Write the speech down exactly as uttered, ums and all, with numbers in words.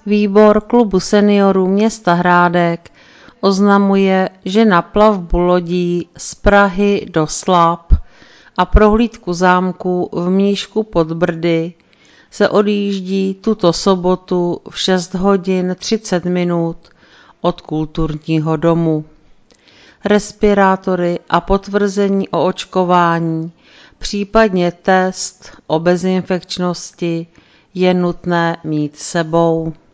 Výbor klubu seniorů města Hrádek oznamuje, že na plavbu lodí z Prahy do Slap a prohlídku zámku v Mníšku pod Brdy se odjíždí tuto sobotu v šest hodin třicet minut od kulturního domu. Respirátory a potvrzení o očkování, případně test o bezinfekčnosti je nutné mít s sebou.